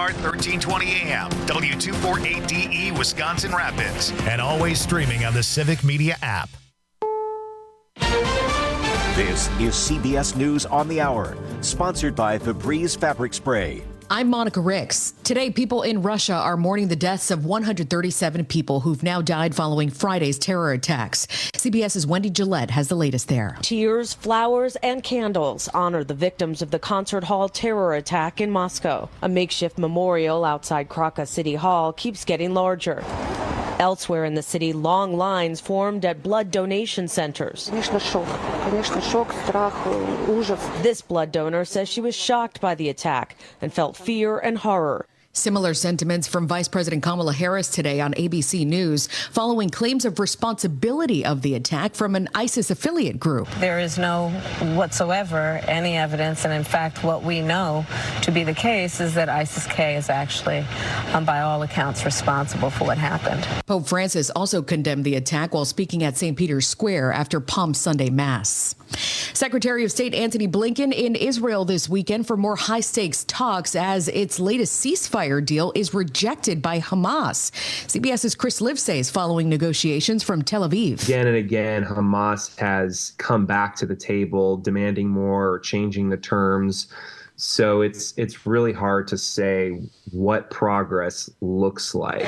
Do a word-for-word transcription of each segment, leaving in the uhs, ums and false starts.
Start thirteen twenty A M, W two forty-eight D E, Wisconsin Rapids, and always streaming on the Civic Media app. This is C B S News on the Hour, sponsored by Febreze Fabric Spray. I'm Monica Ricks. Today, people in Russia are mourning the deaths of one hundred thirty-seven people who've now died following Friday's terror attacks. CBS's Wendy Gillette has the latest there. Tears, flowers, and candles honor the victims of the concert hall terror attack in Moscow. A makeshift memorial outside Krakow City Hall keeps getting larger. Elsewhere in the city, long lines formed at blood donation centers. This blood donor says she was shocked by the attack and felt fear and horror. Similar sentiments from Vice President Kamala Harris today on A B C News, following claims of responsibility of the attack from an ISIS affiliate group. There is no whatsoever any evidence, and in fact, what we know to be the case is that ISIS-K is actually, um, by all accounts, responsible for what happened. Pope Francis also condemned the attack while speaking at Saint Peter's Square after Palm Sunday Mass. Secretary of State Antony Blinken in Israel this weekend for more high-stakes talks as its latest ceasefire deal is rejected by Hamas. CBS's Chris Livesay is following negotiations from Tel Aviv. Again and again, Hamas has come back to the table demanding more or changing the terms. So it's it's really hard to say what progress looks like.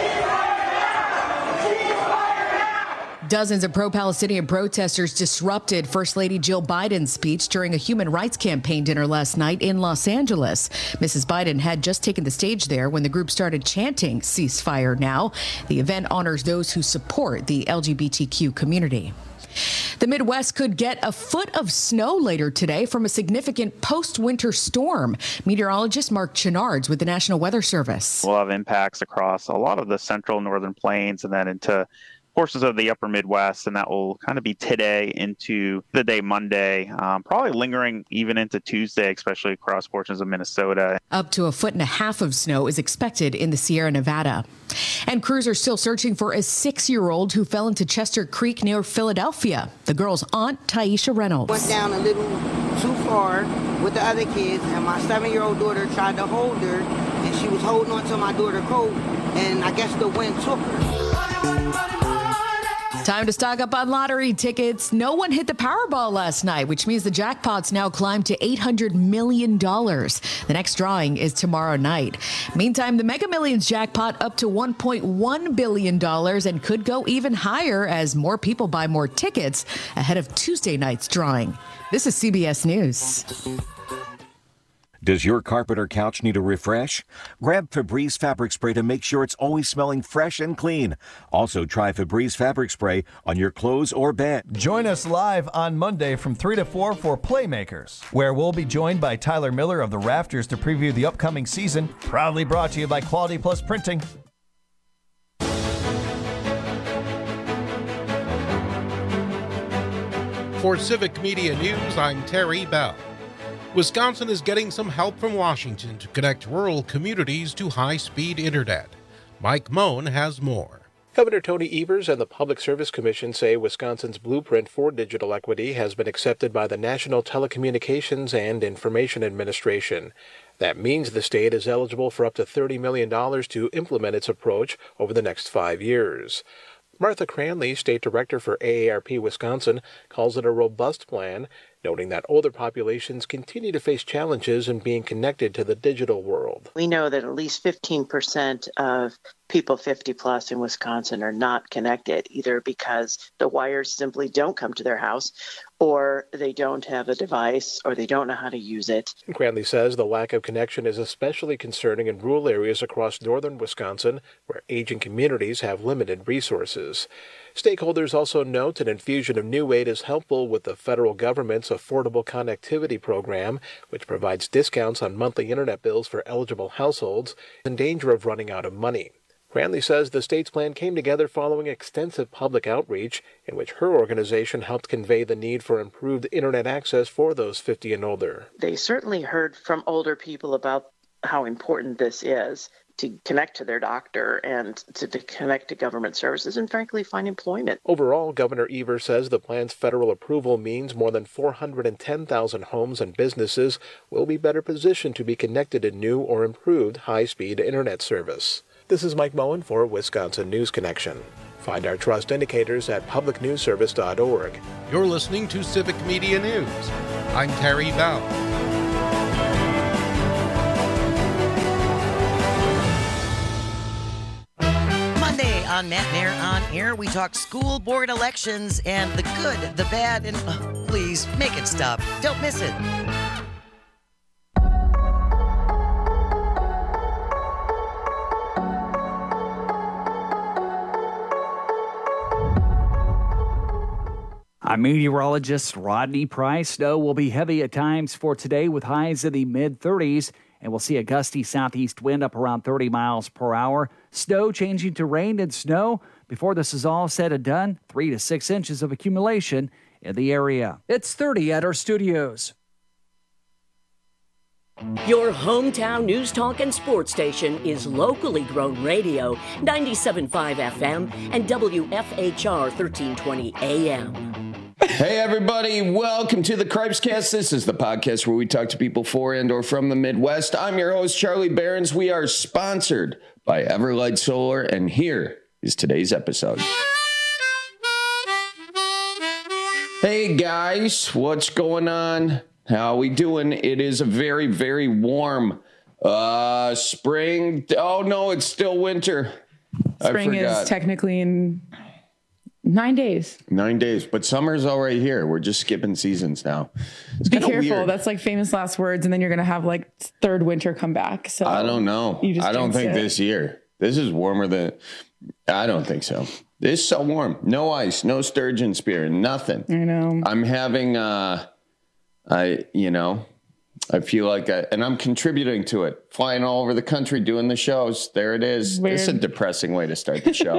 Dozens of pro-Palestinian protesters disrupted First Lady Jill Biden's speech during a human rights campaign dinner last night in Los Angeles. Missus Biden had just taken the stage there when the group started chanting "Ceasefire now." The event honors those who support the L G B T Q community. The Midwest could get a foot of snow later today from a significant post-winter storm. Meteorologist Mark Chenards with the National Weather Service. We'll have impacts across a lot of the central northern plains and then into portions of the upper Midwest, and that will kind of be today into the day Monday, um, probably lingering even into Tuesday, especially across portions of Minnesota. Up to a foot and a half of snow is expected in the Sierra Nevada. And crews are still searching for a six-year-old who fell into Chester Creek near Philadelphia. The girl's aunt, Taisha Reynolds. Went down a little too far with the other kids, and my seven-year-old daughter tried to hold her, and she was holding on to my daughter's coat, and I guess the wind took her. Time to stock up on lottery tickets. No one hit the Powerball last night, which means the jackpot's now climbed to eight hundred million dollars. The next drawing is tomorrow night. Meantime, the Mega Millions jackpot up to one point one billion dollars and could go even higher as more people buy more tickets ahead of Tuesday night's drawing. This is C B S News. Does your carpet or couch need a refresh? Grab Febreze Fabric Spray to make sure it's always smelling fresh and clean. Also, try Febreze Fabric Spray on your clothes or bed. Join us live on Monday from three to four for Playmakers, where we'll be joined by Tyler Miller of the Rafters to preview the upcoming season. Proudly brought to you by Quality Plus Printing. For Civic Media News, I'm Terry Bell. Wisconsin is getting some help from Washington to connect rural communities to high-speed internet. Mike Moen has more. Governor Tony Evers and the Public Service Commission say Wisconsin's blueprint for digital equity has been accepted by the National Telecommunications and Information Administration. That means the state is eligible for up to thirty million dollars to implement its approach over the next five years. Martha Cranley, State Director for A A R P Wisconsin, calls it a robust plan, noting that older populations continue to face challenges in being connected to the digital world. We know that at least fifteen percent of people fifty plus in Wisconsin are not connected, either because the wires simply don't come to their house, or they don't have a device, or they don't know how to use it. Cranley says the lack of connection is especially concerning in rural areas across northern Wisconsin, where aging communities have limited resources. Stakeholders also note an infusion of new aid is helpful with the federal government's Affordable Connectivity Program, which provides discounts on monthly internet bills for eligible households in danger of running out of money. Cranley says the state's plan came together following extensive public outreach in which her organization helped convey the need for improved internet access for those fifty and older. They certainly heard from older people about how important this is, to connect to their doctor and to, to connect to government services and, frankly, find employment. Overall, Governor Evers says the plan's federal approval means more than four hundred ten thousand homes and businesses will be better positioned to be connected to new or improved high-speed internet service. This is Mike Moen for Wisconsin News Connection. Find our trust indicators at public news service dot org. You're listening to Civic Media News. I'm Terry Bell. Monday on Matt Nair on Air, we talk school board elections and the good, the bad, and oh, please make it stop. Don't miss it. I'm meteorologist Rodney Price. Snow will be heavy at times for today with highs in the mid thirties, and we'll see a gusty southeast wind up around thirty miles per hour. Snow changing to rain and snow. Before this is all said and done, three to six inches of accumulation in the area. It's thirty at our studios. Your hometown news talk and sports station is locally grown radio, ninety-seven point five F M and W F H R thirteen twenty A M. Hey everybody, welcome to the Cripescast. This is the podcast where we talk to people for and or from the Midwest. I'm your host, Charlie Behrens. We are sponsored by Everlight Solar, and here is today's episode. Hey guys, what's going on? How we doing? It is a very, very warm uh, spring. Oh no, it's still winter. Spring is technically in nine days. Nine days, but summer's already here. We're just skipping seasons now. It's Be careful. Weird. That's like famous last words, and then you're gonna have like third winter come back. So I don't know. You just I don't think it. this year. This is warmer than. I don't think so. This is so warm. No ice. No sturgeon spear. Nothing. I know. I'm having. Uh, I, you know, I feel like, I, and I'm contributing to it, flying all over the country, doing the shows. There it is. Weird. It's a depressing way to start the show.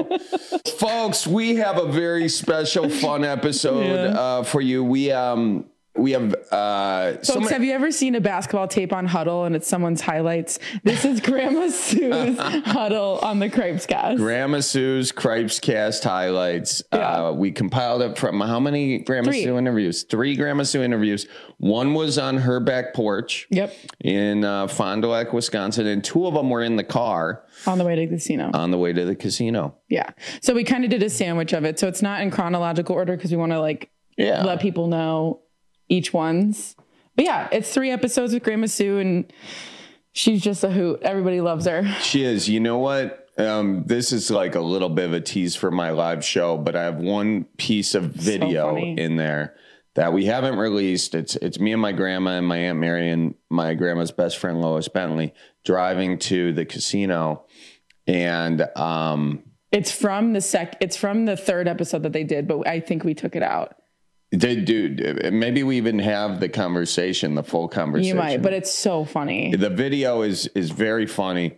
Folks, we have a very special, fun episode yeah. uh, for you. We, um, we have, uh, folks, so have you ever seen a basketball tape on Huddle and it's someone's highlights? This is Grandma Sue's Huddle on the Cripescast. Grandma Sue's Cripescast highlights. Yeah. Uh, we compiled it from how many Grandma Three. Sue interviews? Three Grandma Sue interviews. One was on her back porch. Yep. In uh, Fond du Lac, Wisconsin, and two of them were in the car on the way to the casino. On the way to the casino. Yeah. So we kind of did a sandwich of it. So it's not in chronological order because we want to like yeah. let people know each one's. But yeah, it's three episodes with Grandma Sue, and she's just a hoot. Everybody loves her. She is. You know what? Um, this is like a little bit of a tease for my live show, but I have one piece of video so in there that we haven't released. It's it's me and my grandma and my Aunt Mary and my grandma's best friend Lois Bentley driving to the casino, and um, it's from the sec. It's from the third episode that they did, but I think we took it out. They do. Maybe we even have the conversation, the full conversation. You might, but it's so funny. The video is is very funny.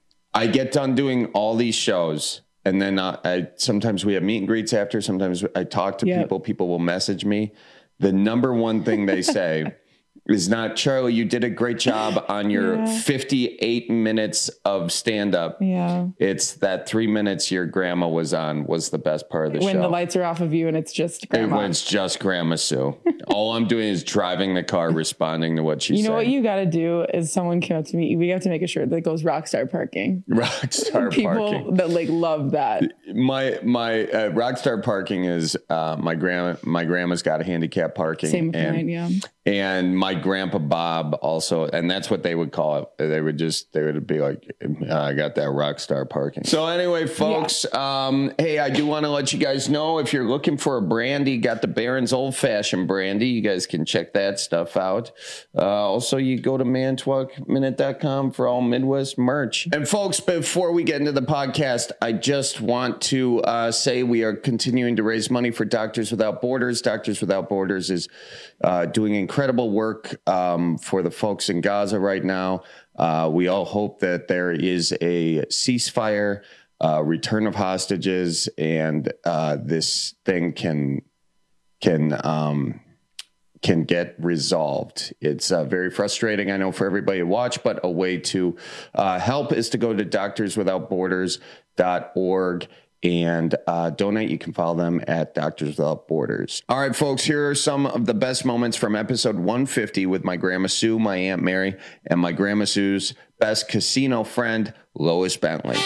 I get done doing all these shows, and then I, I sometimes we have meet and greets after. Sometimes I talk to yep. people. People will message me. The number one thing they say is not, Charlie, you did a great job on your yeah. fifty-eight minutes of stand-up. Yeah. It's that three minutes your grandma was on was the best part of the when show. When the lights are off of you and it's just grandma. When it's just Grandma Sue. All I'm doing is driving the car, responding to what she's saying. You know saying. What you got to do is someone came up to me. We have to make a shirt that goes Rockstar Parking. Rockstar People Parking. People that like love that. My my uh, Rockstar Parking is uh, my grandma. My grandma's got a handicap parking. Same with mine, yeah. And my grandpa Bob also, and that's what they would call it. They would just, they would be like, I got that rock star parking. So anyway, folks, yeah. um, hey, I do want to let you guys know if you're looking for a brandy, got the Barron's Old Fashioned brandy. You guys can check that stuff out. Uh, also, you go to manitowoc minute dot com for all Midwest merch. And folks, before we get into the podcast, I just want to uh, say we are continuing to raise money for Doctors Without Borders. Doctors Without Borders is uh, doing incredible work um, for the folks in Gaza right now. Uh, we all hope that there is a ceasefire, uh, return of hostages, and uh, this thing can can um, can get resolved. It's uh, very frustrating, I know, for everybody to watch, but a way to uh, help is to go to doctors without borders dot org and uh, donate. You can follow them at Doctors Without Borders. All right, folks, here are some of the best moments from episode one fifty with my Grandma Sue, my Aunt Mary, and my Grandma Sue's best casino friend, Lois Bentley.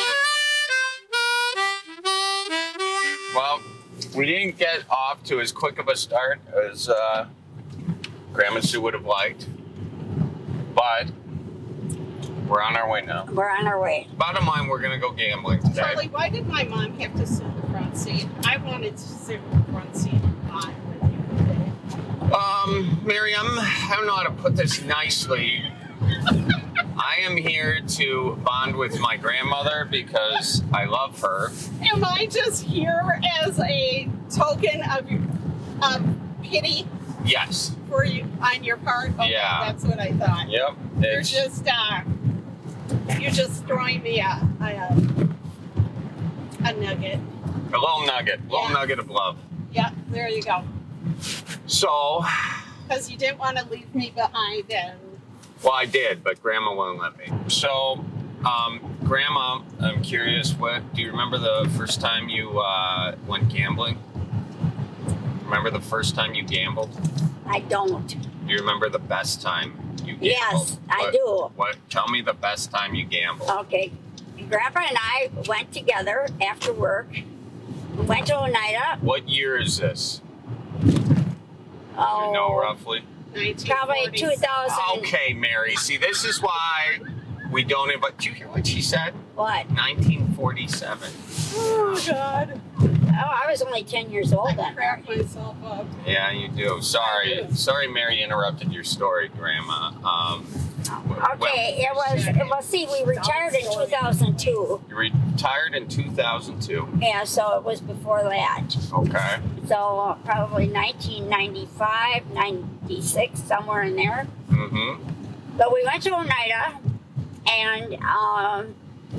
Well, we didn't get off to as quick of a start as uh, Grandma Sue would have liked, but we're on our way now. We're on our way. Bottom line, we're going to go gambling today. Charlie, why did my mom have to sit in the front seat? I wanted to sit in the front seat and bond with you today. Um, Mary, I'm, I don't know how to put this nicely. I am here to bond with my grandmother because I love her. Am I just here as a token of, of pity? Yes. For you on your part? Okay, yeah. That's what I thought. Yep. You're just, uh, you're just throwing me a, a, a nugget. A little nugget. A little Yeah. nugget of love. Yeah, there you go. So. Because you didn't want to leave me behind and. Well, I did, but Grandma wouldn't let me. So, um, Grandma, I'm curious, what do you remember the first time you uh, went gambling? Remember the first time you gambled? I don't. Do you remember the best time you gambled? Yes, I What- do. What? Tell me the best time you gambled. Okay. Grandpa and I went together after work. We went to Oneida. What year is this? Oh, You know roughly? probably two thousand. Okay, Mary. See, this is why we don't invite. Did you hear what she said? What? nineteen forty-seven. Oh, God. Oh, I was only ten years old then. I cracked myself up. Yeah, you do. Sorry. Sorry, Mary interrupted your story, Grandma. Um, Okay, it was, well, see, we retired in two thousand two. you retired in two thousand two. Yeah, so it was before that. Okay. So probably nineteen ninety-five, ninety-six, somewhere in there. Mm-hmm. But we went to Oneida, and, um,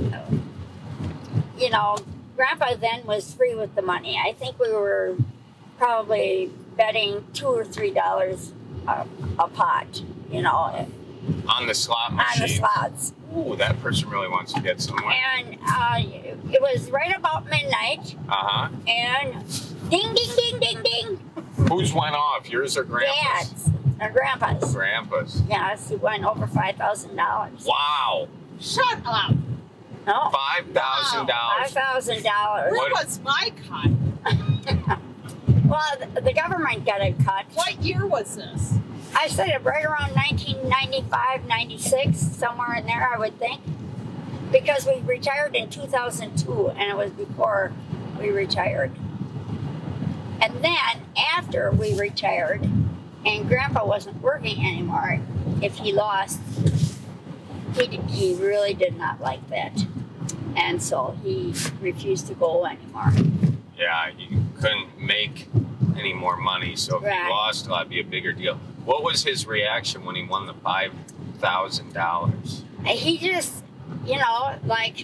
you know, Grandpa then was free with the money. I think we were probably betting two or three dollars a, a pot, you know, On the slot on machine. the slots. Ooh, that person really wants to get somewhere. And uh, it was right about midnight, Uh-huh. and ding, ding, ding, ding, ding. Whose went off? Yours or Grandpa's? Dad's, or Grandpa's. Grandpa's. Yes, he won over five thousand dollars. Wow. Shut up. No. Five thousand Five dollars. thousand dollars. Where was my cut? Well, the, the government got a cut. What year was this? I said it right around nineteen ninety-five, ninety-six, somewhere in there, I would think. Because we retired in two thousand two, and it was before we retired. And then, after we retired, and Grandpa wasn't working anymore, if he lost, he, he really did not like that. And so he refused to go anymore. Yeah, you couldn't make any more money, so if Right. he lost, that'd be a bigger deal. What was his reaction when he won the five thousand dollars? He just, you know, like,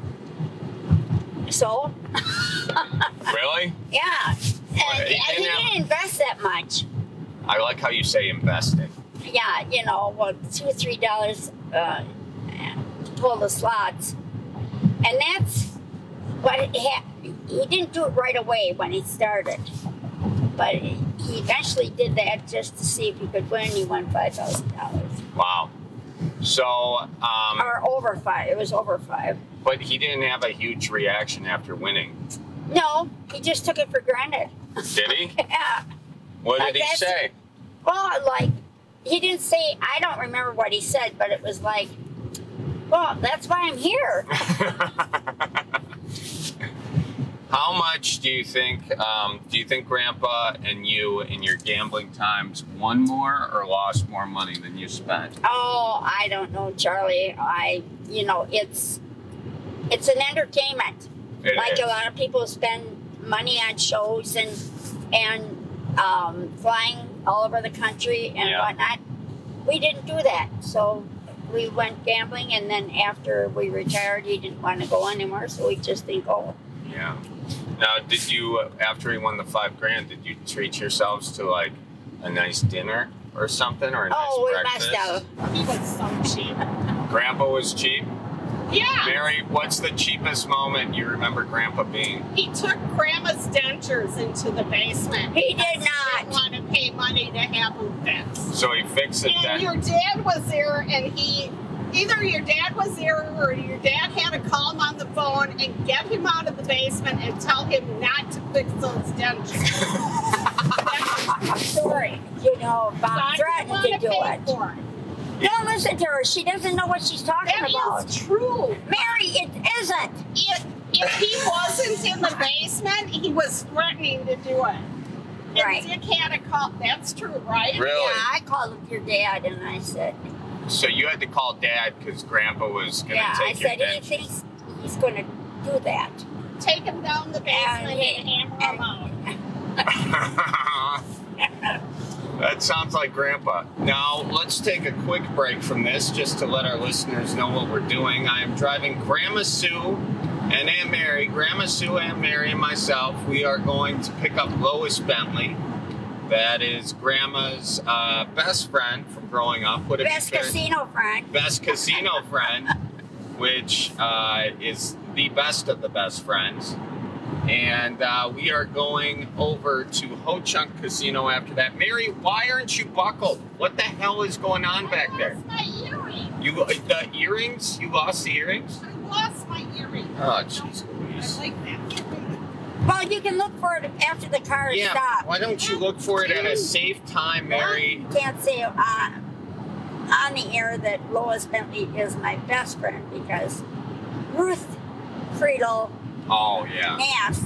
so. Really? Yeah. And he he didn't have- didn't invest that much. I like how you say investing. Yeah, you know, well, two or three dollars uh, to pull the slots. And that's what he, ha- he didn't do it right away when he started. But he eventually did that just to see if he could win. He won five thousand dollars. Wow. So, um, Or over five. It was over five. but he didn't have a huge reaction after winning, No, he just took it for granted. did he? Yeah. What Like did he that's- say? Well, like, he didn't say, I don't remember what he said, but it was like, well, that's why I'm here. How much do you think, um, do you think Grandpa and you in your gambling times won more or lost more money than you spent? Oh, I don't know, Charlie. I, you know, it's, it's an entertainment. It like is. a lot of people spend money on shows and, and, um, flying all over the country and Yeah. whatnot. We didn't do that. So we went gambling, and then after we retired, he didn't want to go anymore, so we just didn't go. Yeah. Now, did you, uh, after he won the five grand, did you treat yourselves to like a nice dinner or something, or a nice Oh, we breakfast? must have. He was so cheap. Grandpa was cheap? Yeah. Mary, what's the cheapest moment you remember Grandpa being? He took Grandma's dentures into the basement. He did because not. He didn't want to pay money to have them fixed. So he fixed it And then? your dad was there, and he, either your dad was there or your dad had to call him on the phone and get him out of the basement and tell him not to fix those dentures. That's the story. You know, Bob So I didn't threatened want to to do pay it. for it. Don't listen to her. She doesn't know what she's talking That about. is true. Mary, it isn't. If, if he wasn't in the basement, he was threatening to do it. And Right. Dick had a call. That's true, right? Really? Yeah, I called your dad and I said, So you had to call Dad because Grandpa was going to yeah, I take your said he dentures. thinks he's going to do that. Take him down the basement and, And he- hammer him out. That sounds like Grandpa. Now, let's take a quick break from this just to let our listeners know what we're doing. I am driving Grandma Sue and Aunt Mary. Grandma Sue, Aunt Mary, and myself. We are going to pick up Lois Bentley. That is Grandma's uh, best friend from growing up. What have Best you said? casino friend. Best casino friend, which uh, is the best of the best friends. And uh, we are going over to Ho Chunk Casino after that. Mary, why aren't you buckled? What the hell is going on back there? My earring. You the earrings? You lost the earrings? I lost my earring. Oh, jeez I Louise. like that. Well, you can look for it after the car Yeah, stops. why don't you look for it at a safe time, Mary? Can't say uh, on the air that Lois Bentley is my best friend because Ruth Friedel Oh, yeah. Nass,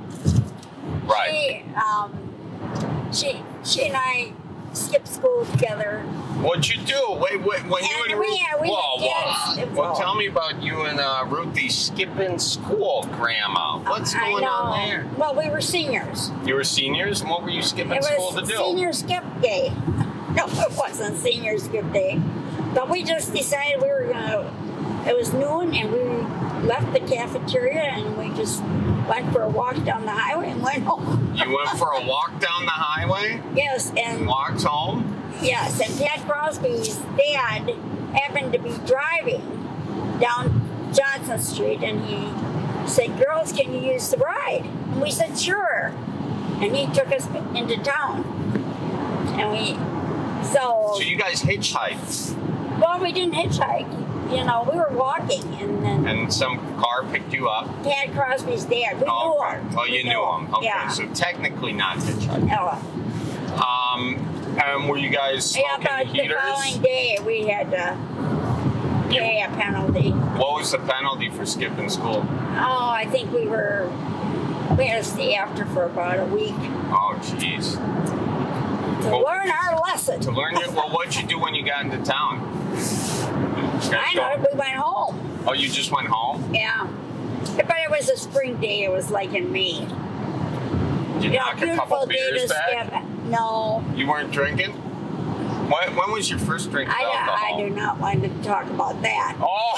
Right. she, um, she, she and I skipped school together. What'd you do? Wait, wait, when you And and we- Ruth... yeah, we whoa, did whoa. skip Well, school. tell me about you and uh, Ruthie skipping school, Grandma. What's I going know. on there? Well, we were seniors. You were seniors, and what were you skipping It school to was do? senior skip day. No, it wasn't senior skip day. But we just decided we were gonna, it was noon and we left the cafeteria and we just went for a walk down the highway and went home. You went for a walk down the highway? Yes, and Walked home? yes, and Pat Crosby's dad happened to be driving down Johnson Street and he said, "Girls, can you use the ride?" And we said, "Sure." And he took us into town. And we, so, So you guys hitchhiked, well, we didn't hitchhike. You know, we were walking and then and some car picked you up? Pat Crosby's dad, we Oh, knew okay. him. Oh, you We knew him. Okay, Yeah. so technically not hitchhiking. Oh. Um, and were you guys Yeah, smoking but the heaters? following day we had to pay a penalty. What was the penalty for skipping school? Oh, I think we were, we had to stay after for about a week Oh, jeez. to Well, learn our lesson. To learn it, well, what'd you do when you got into town? You guys I go- know, we went home. Oh, you just went home? Yeah. But it was a spring day, it was like in May. Did you Yeah, knock a couple beautiful day beers to back? skip. No, You weren't drinking? When, when was your first drink of I, alcohol? I do not want to talk about that.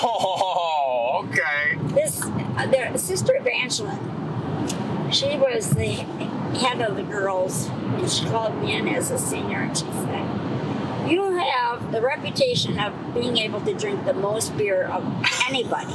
Oh, okay. This, uh, their sister Evangeline, she was the head of the girls, and she called me in as a senior, and she said, "You have the reputation of being able to drink the most beer of anybody."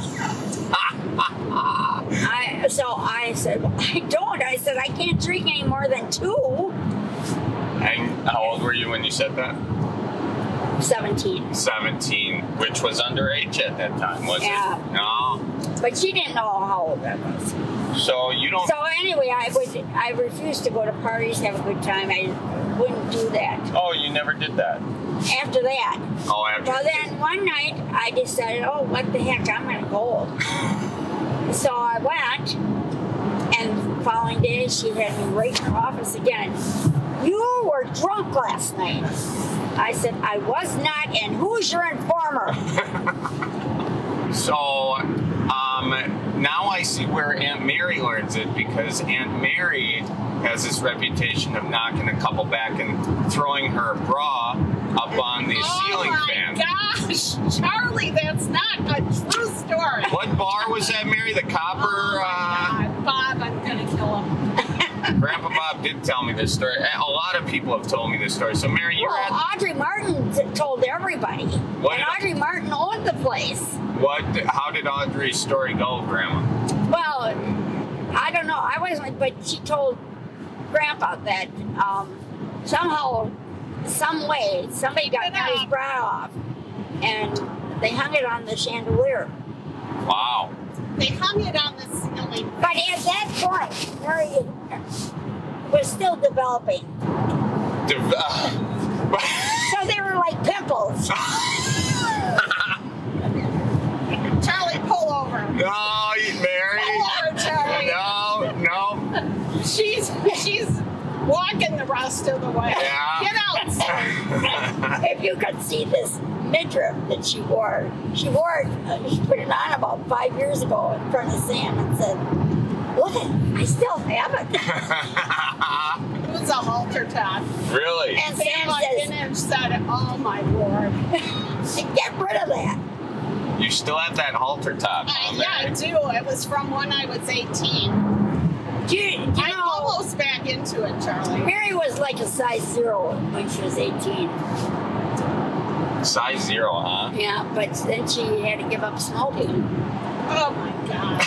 I, so I said, well, I don't. I said, I can't drink any more than two. And how old were you when you said that? seventeen. seventeen, which was underage at that time, was Yeah. it? No. But she didn't know how old I was. So you don't... So anyway, I would, I refused to go to parties, have a good time. I wouldn't do that. Oh, you never did that? After that. Oh, after... Well, then one night I decided, oh, what the heck, I'm going to go. So I went, and the following day she had me right in her office again. "You were drunk last night." I said, "I was not, and who's your informer?" So, um, now I see where Aunt Mary learns it, because Aunt Mary has this reputation of knocking a couple back and throwing her bra up on the Oh ceiling my fan. gosh, Charlie, that's not a true story. What bar was that, Mary? The Copper? Oh my uh... God, Bob, I'm gonna kill him. Grandpa Bob did tell me this story. A lot of people have told me this story. So, Mary, you're well, at... Audrey Martin t- told everybody. What and did- Audrey Martin owned the place. What? How did Audrey's story go, Grandma? Well, I don't know. I wasn't, but she told Grandpa that um, somehow, some way, somebody got his bra off, and they hung it on the chandelier. Wow. They hung it on the ceiling. But at that point, Mary was still developing. De- uh, So they were like pimples. Charlie, pull over. No, you- Mary. Pull over, Charlie. No, no. She's she's walking the rest of the way. Yeah. Get out, sir. If you could see this midriff that she wore, she wore it, uh, she put it on about five years ago in front of Sam and said, look, I still have it. It was a halter top. Really? And Sam Sam says- Dinner said, oh my lord. Get rid of that. You still have that halter top, Uh, huh, yeah, I Mary? do. It was from when I was eighteen. Do you, do you I'm know, almost back into it, Charlie. Mary was like a size zero when she was eighteen. Size zero, huh? Yeah, but then she had to give up smoking. Oh my god.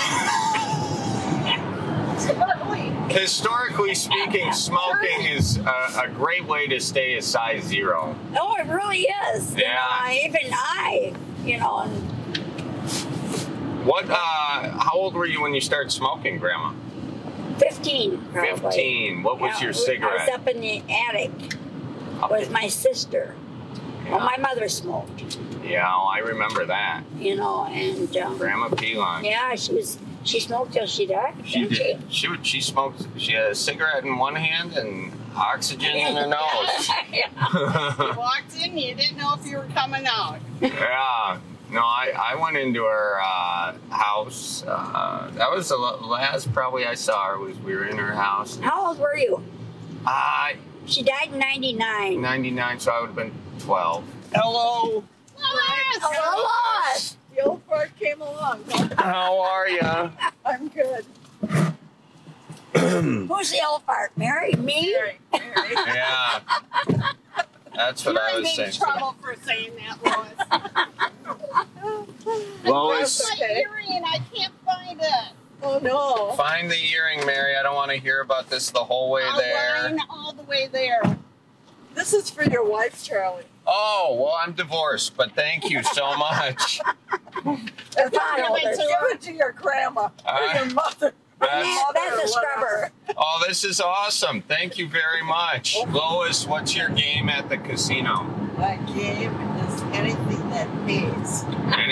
Charlie. Historically speaking, smoking is a, a great way to stay a size zero. Oh, it really is. You Yeah. know, I, even I, you know, and What? Uh, how old were you when you started smoking, Grandma? fifteen, probably. Fifteen. What was Yeah, your I was cigarette? up in the attic with my sister. Well, my mother smoked, Yeah, I remember that. you know, and um, Grandma Pilon. yeah, she was she smoked till she died. She didn't did. She would. She smoked. She had a cigarette in one hand and oxygen in her nose. You walked in, you didn't know if you were coming out. Yeah. No, I, I went into her uh, house. Uh, that was the last probably I saw her. Was we were in her house. How old were you? Uh, She died in ninety-nine. ninety-nine, so I would have been twelve. Hello. Oh, Lois! The old part came along. How are ya? I'm good. Who's the old part? Mary? Me? Mary. Mary. Yeah. That's what You're I in was big saying. trouble for saying that, Lois. Lois, That's my earring. I can't find it. Oh no. find the earring, Mary. I don't want to hear about this the whole way I'll there. line all the way there. This is for your wife, Charlie. Oh, well, I'm divorced, but thank you so much. Give it to your grandma or Uh, your mother. That's, That's a scrubber. oh, this is awesome. Thank you very much. Lois, what's your game at the casino? My game is anything that pays.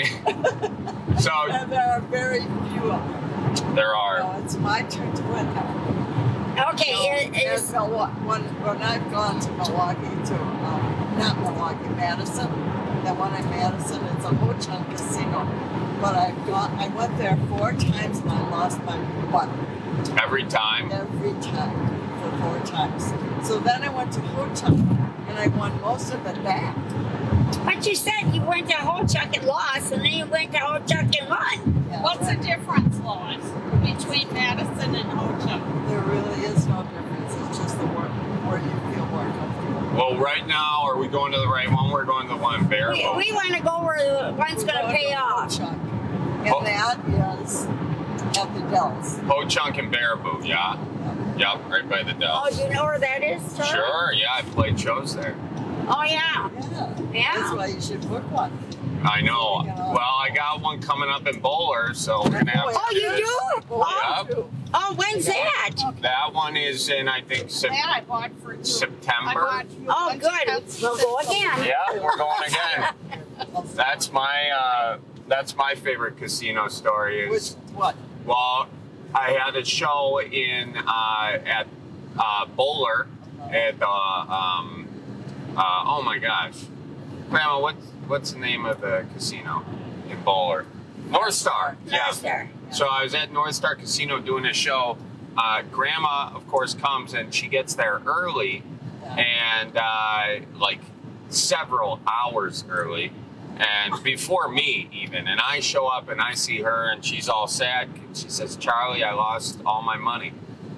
Any- so And there are very few of them. there are. So it's my turn to win now. Okay, So, it- it's- in Milwaukee, when, when I've gone to Milwaukee, to, um, not Milwaukee, Madison, the one in Madison, it's a Ho Chunk casino. But I've gone, I went there four times and I lost my butt. Every time? Every time, for four times. So then I went to Ho Chunk and I won most of it back. But you said you went to Ho Chunk and lost, and then you went to Ho Chunk and won. Yeah, What's the difference, Lois, between Madison and Ho Chunk? There really is no difference. It's just the work where you feel more comfortable. Well, right now, are we going to the right one? We're going to the one in We, Bareboat. we want to go where the one's going to pay off. And Oh. that is at the Dells. Ho Chunk and Bareboot, yeah? Yep, right by the Oh, Dells. do you know where that is, Charlie? Sure, yeah, I played shows there. Oh, yeah. Yeah. Yeah. That's why you should book one. I know. Well, I got one coming up in Bowler, so we're gonna have. Oh, you do? Oh, Yep. oh, when's that? That one is in, I think, Sep- That I bought for you. I September. bought you a Oh, bunch of good. cups. We'll go again. Yeah, we're going again. That's my uh, that's my favorite casino story. Is Which, what? well, I had a show in uh, at uh, Bowler at the um, uh, oh my gosh, Grandma, what's what's the name of the casino in Bowler? North Star. Yeah. North Star. So I was at North Star Casino doing a show. Uh, Grandma, of course, comes and she gets there early, and uh, like several hours early, and before me even. And I show up and I see her, and she's all sad. She says, "Charlie, I lost all my money."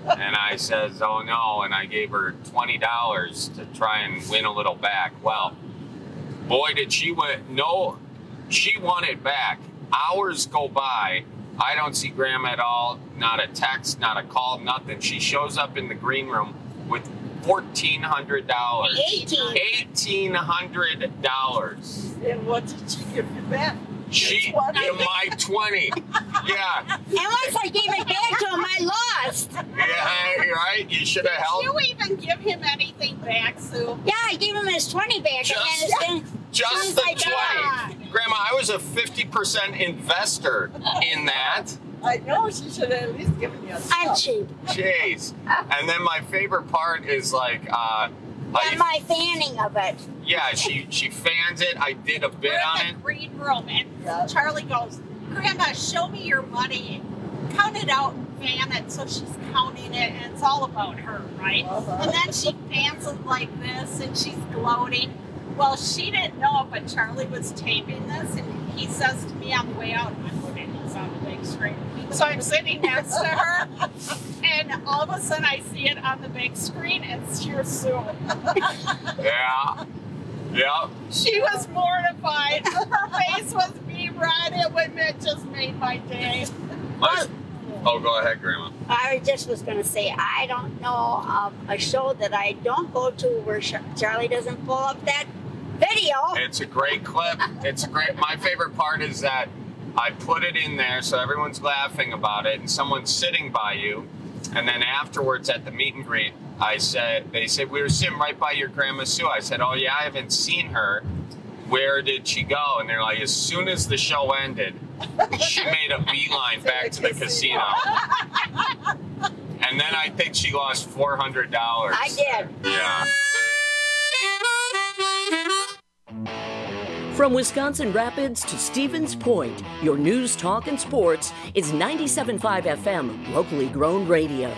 And I says, oh no, and I gave her twenty dollars to try and win a little back. Well, boy, did she win. No, she won it back. Hours go by. I don't see Grandma at all. Not a text, not a call, nothing. She shows up in the green room with fourteen hundred dollars. eighteen hundred dollars. And what did she give you back? She, my twenty. Yeah. And once I gave it back to him, I lost. Yeah, right? You should have helped. Did you even give him anything back, Sue? Yeah, I gave him his twenty back. Just, and then just the twenty. Grandma, I was a fifty percent investor in that. I know, she should have at least given you a stuff. I'm cheap. Jeez. And then my favorite part is like, uh, and my fanning of it. Yeah, she she fans it. I did a bit We're on in the it. green room, and yeah. Charlie goes, Grandma, show me your money. Count it out and fan it. So she's counting it, and it's all about her, right? Uh-huh. And then she fans it like this, and she's gloating. Well, she didn't know it, but Charlie was taping this, and he says to me on the way out, I'm putting this on the big screen. So I'm sitting next to her, and all of a sudden I see it on the big screen, and it's your Sue. Yeah. Yeah. She was mortified. Her face was being red. It would it just made my day. My, oh, go ahead, Grandma. I just was going to say, I don't know of a show that I don't go to where Charlie doesn't pull up that video. It's a great clip. It's a great. My favorite part is that I put it in there so everyone's laughing about it, and someone's sitting by you, and then afterwards at the meet and greet, I said, they said, we were sitting right by your Grandma Sue. I said, oh yeah, I haven't seen her. Where did she go? And they're like, as soon as the show ended, she made a beeline back to the casino. And then I think she lost four hundred dollars. I did. Yeah. From Wisconsin Rapids to Stevens Point, your news, talk, and sports is ninety-seven point five F M, locally grown radio.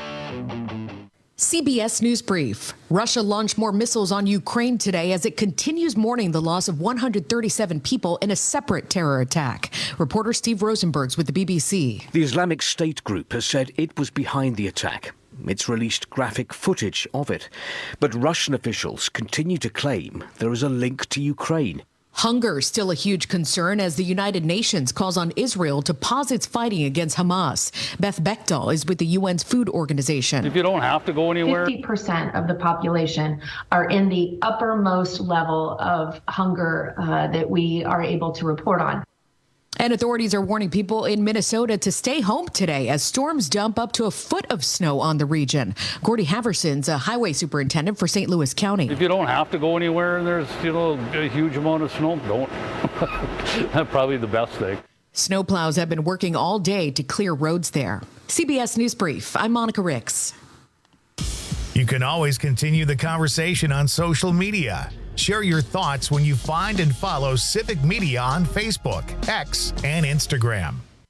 C B S News Brief. Russia launched more missiles on Ukraine today as it continues mourning the loss of one hundred thirty-seven people in a separate terror attack. Reporter Steve Rosenbergs with the B B C. The Islamic State group has said it was behind the attack. It's released graphic footage of it. But Russian officials continue to claim there is a link to Ukraine. Hunger is still a huge concern as the United Nations calls on Israel to pause its fighting against Hamas. Beth Bechtel is with the U N's food organization. If you don't have to go anywhere. fifty percent of the population are in the uppermost level of hunger uh, that we are able to report on. And authorities are warning people in Minnesota to stay home today as storms dump up to a foot of snow on the region. Gordy Haverson's a highway superintendent for Saint Louis County. If you don't have to go anywhere and there's, you know, a huge amount of snow, don't. That's probably the best thing. Snowplows have been working all day to clear roads there. C B S News Brief. I'm Monica Ricks. You can always continue the conversation on social media. Share your thoughts when you find and follow Civic Media on Facebook, X, and Instagram.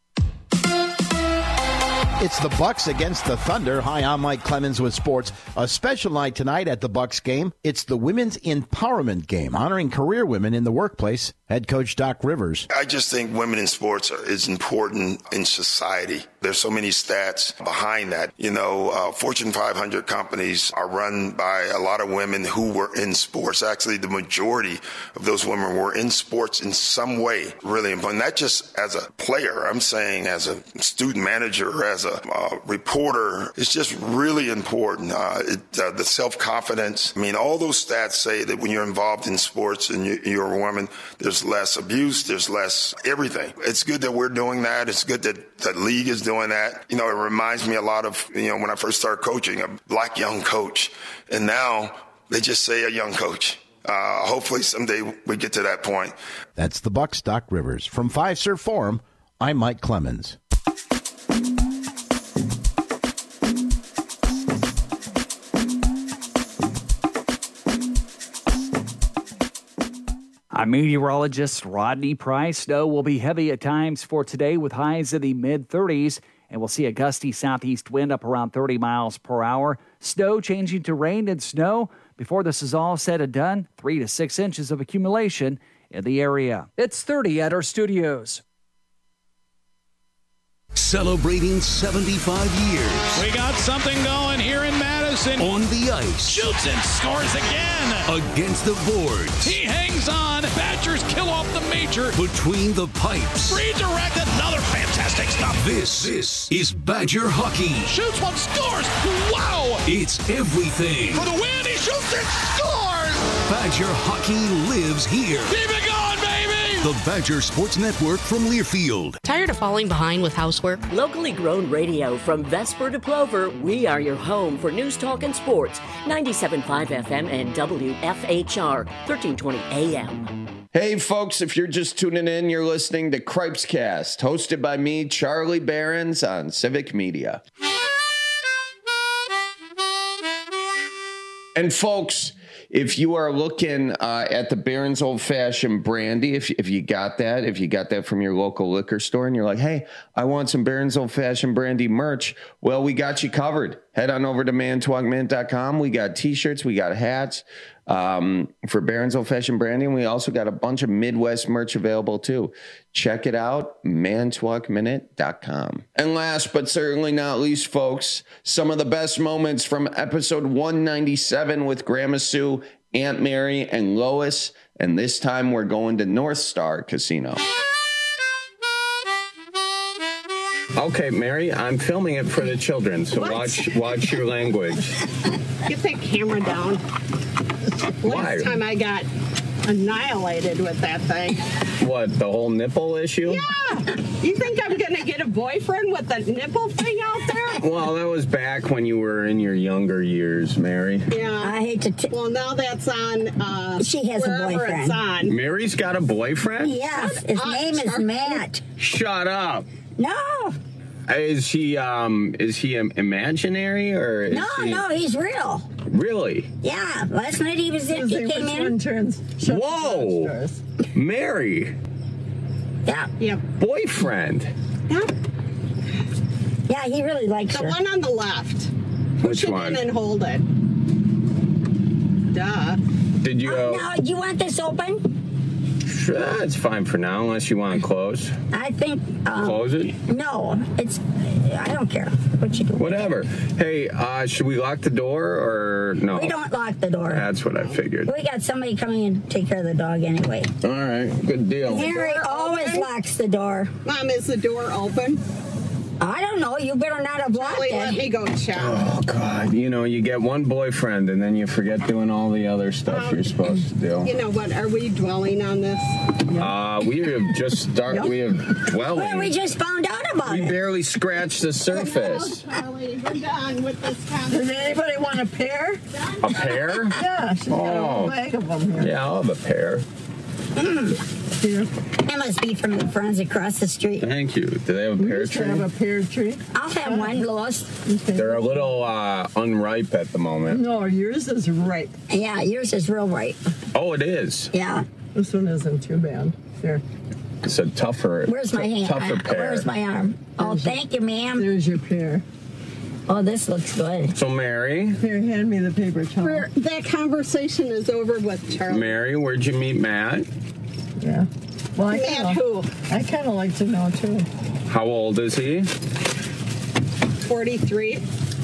It's the Bucks against the Thunder. Hi, I'm Mike Clemens with sports. A special night tonight at the Bucks game. It's the Women's Empowerment Game, honoring career women in the workplace. Head coach Doc Rivers. I just think women in sports are, is important in society. There's so many stats behind that. You know, uh, Fortune five hundred companies are run by a lot of women who were in sports. Actually, the majority of those women were in sports in some way. Really important. Not just as a player. I'm saying as a student manager, as a uh, reporter. It's just really important. Uh, it, uh, the self-confidence. I mean, all those stats say that when you're involved in sports and you, you're a woman, there's less abuse, there's less everything. It's good that we're doing that. It's good that the league is doing that. You know, it reminds me a lot of, you know, when I first started coaching, a black young coach. And now they just say a young coach. Uh, hopefully someday we get to that point. That's the Bucks, Doc Rivers. From Fiserv Forum, I'm Mike Clemens. I'm meteorologist Rodney Price. Snow will be heavy at times for today with highs in the mid thirties, and we'll see a gusty southeast wind up around thirty miles per hour. Snow changing to rain and snow. Before this is all said and done, three to six inches of accumulation in the area. It's thirty at our studios. celebrating seventy-five years. We got something going here in Madison. On the ice. Shoots and scores again. Against the boards. He hangs on. Badgers kill off the major. Between the pipes. Redirect, another fantastic stop. This, this is Badger hockey. Shoots one, scores. Wow. It's everything. For the win, he shoots and scores. Badger hockey lives here. Keep it going, baby. The Badger Sports Network from Learfield. Tired of falling behind with housework? Locally grown radio from Vesper to Plover, we are your home for news, talk, and sports. ninety-seven point five F M and W F H R, thirteen twenty A M. Hey, folks, if you're just tuning in, you're listening to Cripescast, hosted by me, Charlie Behrens, on Civic Media. And, folks, if you are looking uh, at the Barron's Old Fashioned Brandy, if, if you got that, if you got that from your local liquor store and you're like, hey, I want some Barron's Old Fashioned Brandy merch, well, we got you covered. Head on over to manitowoc mint dot com. We got T-shirts, we got hats um, for Barron's Old Fashioned Brandy, and we also got a bunch of Midwest merch available, too. Check it out, manitowoc mint dot com. And last but certainly not least, folks, some of the best moments from episode one ninety-seven with Grandma Sue, Aunt Mary, and Lois. And this time we're going to North Star Casino. Okay, Mary, I'm filming it for the children, so What? watch watch your language. Get that camera down. Why? Last time I got annihilated with that thing. What, the whole nipple issue? Yeah! You think I'm gonna get a boyfriend with a nipple thing out there? Well, that was back when you were in your younger years, Mary. Yeah. I hate to. T- well, now that's on. Uh, She has a wherever boyfriend. It's on. Mary's got a boyfriend? Yes, his name is Matt. Shut up. No, Is he um is he im- imaginary or is no, he... no, he's real. Really? Yeah, last night he was in. He came in. Whoa. Mary. Yeah. Yep. Boyfriend. Yep. Yeah, he really likes The her. one on the left. Which Push it one? in and hold it. Duh. Did you Oh, uh, now, do you want this open? Sure, it's fine for now unless you want to close. I think. Um, Close it? No, it's. I don't care what you do. Whatever. Hey, uh should we lock the door or no? We don't lock the door. That's what I figured. We got somebody coming in to take care of the dog anyway. All right, good deal. Harry always locks the door. Mom, is the door open? I don't know. You better not have locked Charlie, it. let me go check. Oh God! You know, you get one boyfriend and then you forget doing all the other stuff you're supposed to do. You know what? Are we dwelling on this? Uh, we have just started. We have dwelling. Well, we just found out about We it. barely scratched the surface. Charlie, we're done with this conversation. Does anybody want a pair? A pair? Yeah, she's got Oh. a bag of them here. Yeah, I'll have a pair. That must be from the friends across the street. Thank you. Do they have a We pear used to tree? have a pear tree. I'll have one, Lois. They're a little uh, unripe at the moment. No, yours is ripe. Yeah, yours is real ripe. Oh, it is. Yeah. This one isn't too bad. Here. It's a tougher. Where's my hand? Tougher pear. Where's my arm? Oh, thank you, ma'am. There's your pear. Oh, this looks good. So, Mary. Here, hand me the paper towel. We're- that conversation is over with Charlie. Mary, where'd you meet Matt? Yeah. Well, I Matt kinda, who? I kind of like to know too. How old is he? forty-three.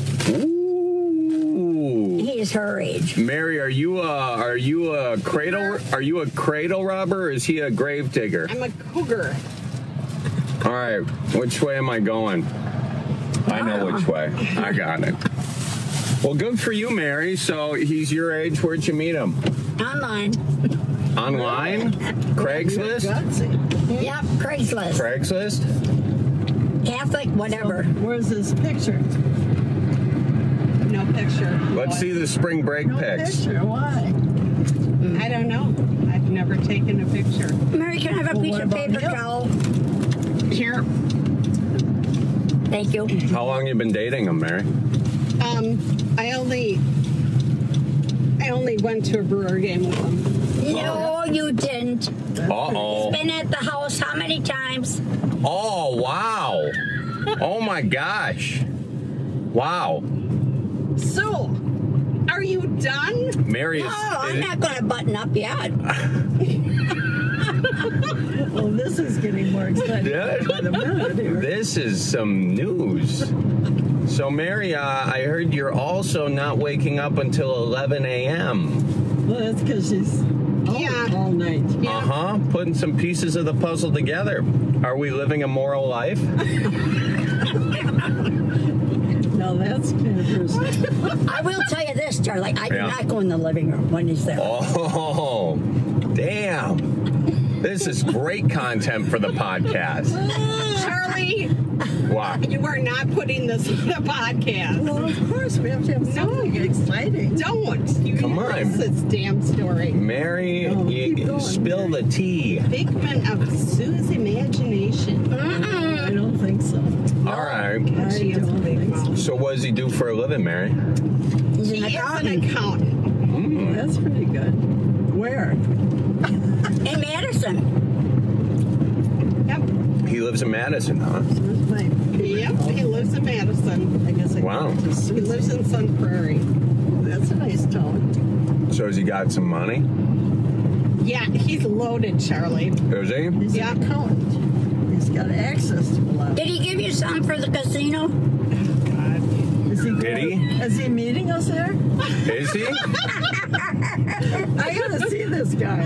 Ooh. He is her age. Mary, are you a are you a cradle are you a cradle robber or is he a grave digger? I'm a cougar. All right, which way am I going? I know which way. I got it. Well, good for you, Mary. So he's your age. Where'd you meet him? Online. Online? Craigslist? Yep, Craigslist. Craigslist? Catholic, whatever. Where's this picture? No picture. Let's see the spring break No pics. picture. Why? I don't know. I've never taken a picture. Mary, can I have a Well, piece what of about paper you? towel? Here. Thank you. How long you been dating him, Mary? Um, I only, I only went to a Brewer game with him. No, you didn't. Uh-oh. He's been at the house how many times? Oh, wow. Oh, my gosh. Wow. So, are you done? Mary is... No, I'm not going to button up yet. Well, this is getting more exciting by the minute here. This is some news. So, Mary, uh, I heard you're also not waking up until eleven a.m. Well, that's because she's all, Yeah. all night. Uh-huh. Putting some pieces of the puzzle together. Are we living a moral life? Now that's kind of personal. I will tell you this, Charlie. I do Yeah. not go in the living room when he's there. Oh, damn. This is great content for the podcast. Charlie, Wow. you are not putting this in the podcast. Well, of course, we have to have something exciting. Don't. You Come on. erase this damn story. Mary, Oh, keep you going, spill the tea. Figment of Sue's imagination. I don't think so. All right. I She is don't a big think so. mouth. So what does he do for a living, Mary? He's He an is an accountant accountant. Mm. That's pretty good. Where? in Madison. Yep. He lives in Madison, huh? Where's my Yep. He lives in Madison. I guess I Wow. can just He lives in Sun Prairie. That's a nice town. So has he got some money? Yeah, he's loaded, Charlie. Is he? He's Yeah. an accountant. He's got access to a lot. Did he give you some for the casino? Is he Did he? Is he meeting us there? Is he? I gotta see this guy.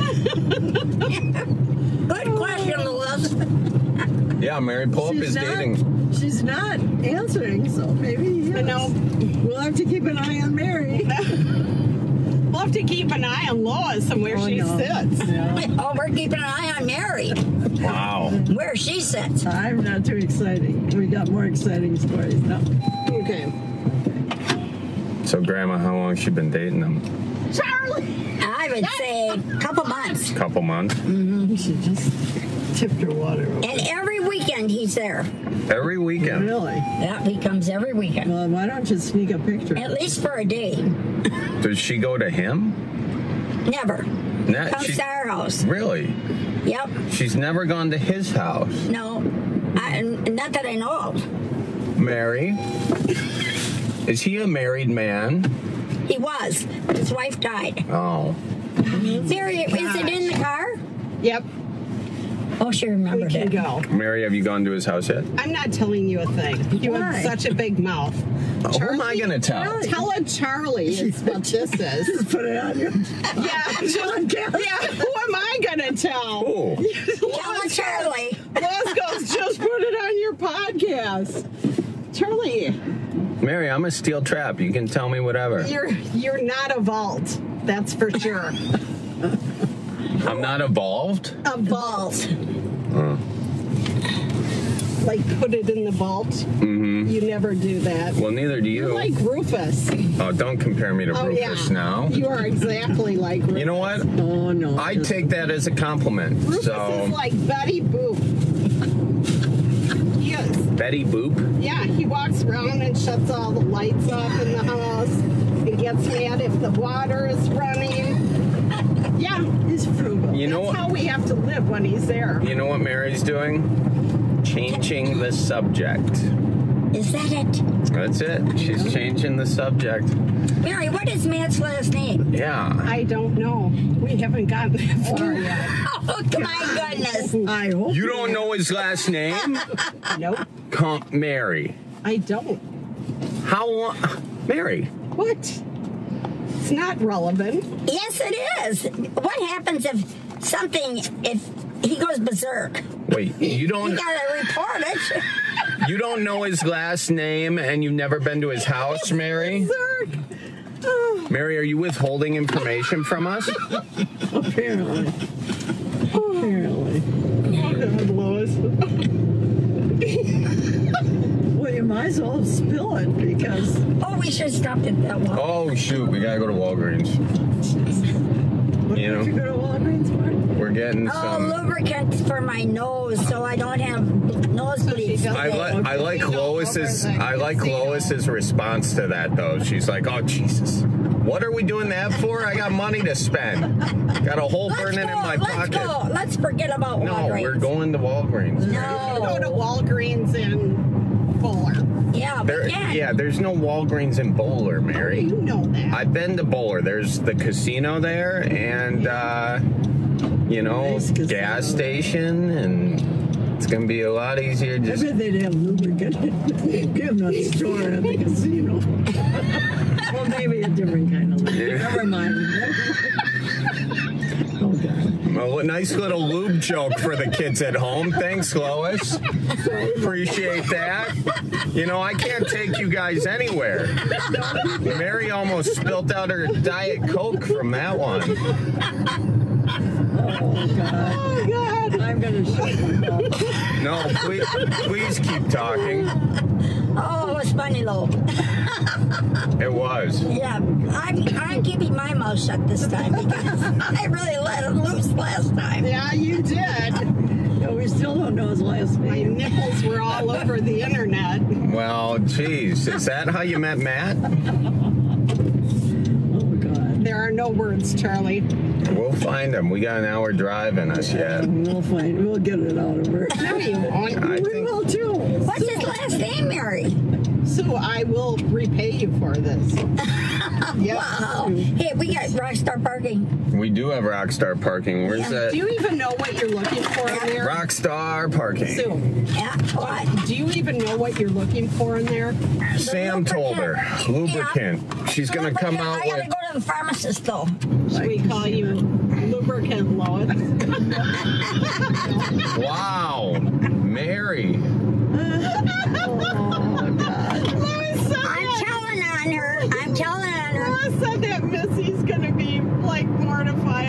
Good question, Lewis. Yeah, Mary, pull up She's his not- dating. She's not answering, so maybe he I know. We'll have to keep an eye on Mary. We'll have to keep an eye on Lois and where Oh, she no. sits. Yeah. Oh, we're keeping an eye on Mary, Wow. where she sits. I'm not too exciting. We got more exciting stories. No. Okay. So, Grandma, how long has she been dating him? Charlie! I would say a couple months. Couple months. Mm-hmm. She just tipped her water over. And every weekend he's there. Every weekend. Really? Yep, he comes every weekend. Well, why don't you sneak a picture? At least for a day. Does she go to him? Never. Not, Comes she- to our house. Really? Yep. She's never gone to his house. No. I, not that I know of. Mary? Is he a married man? He was. His wife died. Oh. Mary, is it in the car? Yep. Oh, she We remembered can it. go. Mary, have you gone to his house yet? I'm not telling you a thing. You Why? have such a big mouth. Oh, who am I going to tell? Tell a Charlie is what this is. Just put it on your Yeah. podcast. Yeah. Who am I going to tell? Who? Tell a Charlie. Les goes, just put it on your podcast. Charlie, Mary, I'm a steel trap. You can tell me whatever. you're you're not a vault. That's for sure. I'm not evolved? A vault. Uh, Like put it in the vault. mm-hmm. You never do that. Well, neither do you. You're like Rufus. Oh, don't compare me to Oh, Rufus yeah. now. You are exactly like Rufus. You know what? Oh, no. I take that as a compliment. Rufus so, is like Betty Boop. He is. Betty Boop? Yeah, he walks around and shuts all the lights off in the house and gets mad if the water is running. Yeah, he's frugal. You know That's what? how we have to live when he's there. You know what Mary's doing? Changing the subject. Is that it? That's it. She's changing the subject. Mary, what is Matt's last name? Yeah. I don't know. We haven't gotten that far yet. Oh, my goodness. I hope You don't know his last name? Nope. Come, Mary. I don't. How long? Mary. What? It's not relevant. Yes, it is. What happens if something, if he goes berserk? Wait, you You don't gotta report it. you don't know his last name and you've never been to his house, Mary? Oh, Mary, are you withholding information from us? Apparently. Apparently. God, Lois. Well, you might as well spill it because. Oh, we should have stopped at that one. Oh shoot, we gotta go to Walgreens. What You did you know, go to Walgreens for? we're getting Oh, some. lubricant for my nose, so I don't have nosebleeds. I like I like Lois's I like Lois's response to that though. She's like, "Oh Jesus, what are we doing that for? I got money to spend. Got a hole Let's burning go. in my Let's pocket." go. Let's forget about No, Walgreens. we're going to Walgreens. No. Go to Walgreens in Fuller. Yeah, we There, can. yeah, there's no Walgreens in Bowler, Mary. You know that. I've been to Bowler. There's the casino there, and uh, you know, gas station, and it's going to be a lot easier. Just... I bet they'd have lubricant. Give them a store at the casino. Well, maybe a different kind of lubricant. Never mind. Oh, God. Well, a nice little lube joke for the kids at home. Thanks, Lois. Appreciate that. You know, I can't take you guys anywhere. Mary almost spilt out her Diet Coke from that one. Oh, God. Oh, God. I'm going to shut my mouth. No, please, please keep talking. Oh, it was funny, though. It was. Yeah, I'm, I'm keeping my mouth shut this time because I really let it loose last time. Yeah, you did. No, we still don't know his last name. My nipples were all over the internet. Well, geez, is that how you met Matt? There are no words, Charlie. We'll find him. We got an hour drive in us yet. We'll find. We'll get it out of her. No, you won't. I we think... will too. What's his last name, Mary? So I will repay you for this. Yep. Wow. Hey, we got Rockstar Parking. We do have Rockstar Parking. Where's Yeah. that? Do you even know what you're looking for in there? Rockstar Parking. Sue, Yeah, what? do you even know what you're looking for in there? Sam told her. Lubricant. She's going to come out I gotta with... go to the pharmacist, though. Should we call you Lubricant Lois? Wow. Mary. I'm telling on her. I'm telling on her. I said that Missy's gonna be like mortified.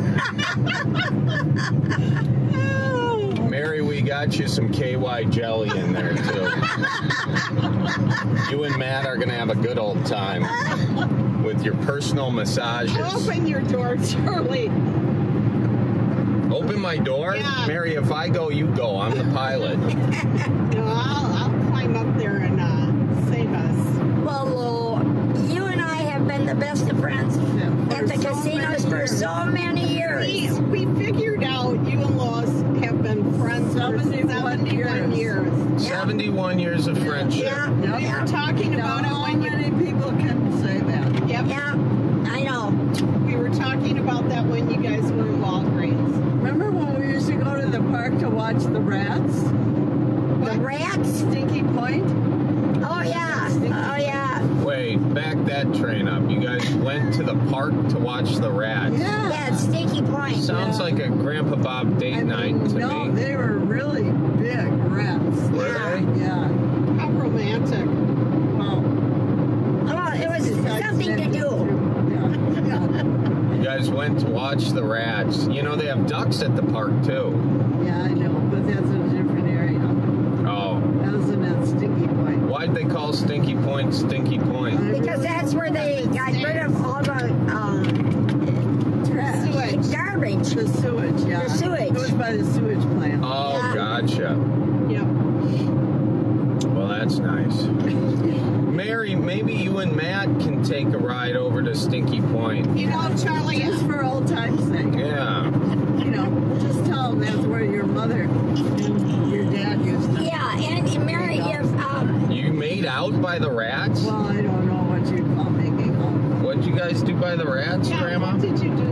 Mary, we got you some K Y jelly in there, too. You and Matt are going to have a good old time with your personal massages. Open your door, Charlie. Open my door? Yeah. Mary, if I go, you go. I'm the pilot. No, I'll, I'll climb up there and uh, save us. Well, Lou, you and I have been the best of friends at the casinos for so many years. We, we figured out you and Lois have been friends for seventy-one years. seventy-one years of friendship. Yeah, we were talking about Now, it how when you... many people can say that? Yep. Yeah, I know. We were talking about that when you guys were in Walgreens. Remember when we used to go to the park to watch the rats? The rats? Stinky Point? Oh, yeah. Oh, yeah. Wait, back that train up. You guys went to the park to watch the rats. Yeah. Yeah, it's Stinky Point. Sounds like a Grandpa Bob date I mean, night to no, me. they were really big rats. Were yeah. they? Yeah. How romantic. Wow. Oh, it was something to do. You guys went to watch the rats. You know, they have ducks at the park, too. Yeah, I know, but that's in a different area. Oh. That was in that Stinky Point. Why'd they call Stinky Point Stinky Point? Because that's where they got rid of all the um, Trash. Sewage. garbage. The sewage, yeah. The sewage. It was by the sewage plant. Oh, Yeah. gotcha. Yep. Well, that's nice. Mary, maybe you and Matt can take a ride over to Stinky Point. You know, Charlie, Just for old time's sake. Yeah. You know, just tell them that's where your mother and your dad used to. Yeah, and Mary, if um, You made out by the rats? Well, I don't know what you'd call making out. What'd you guys do by the rats, yeah, Grandma? what did you do,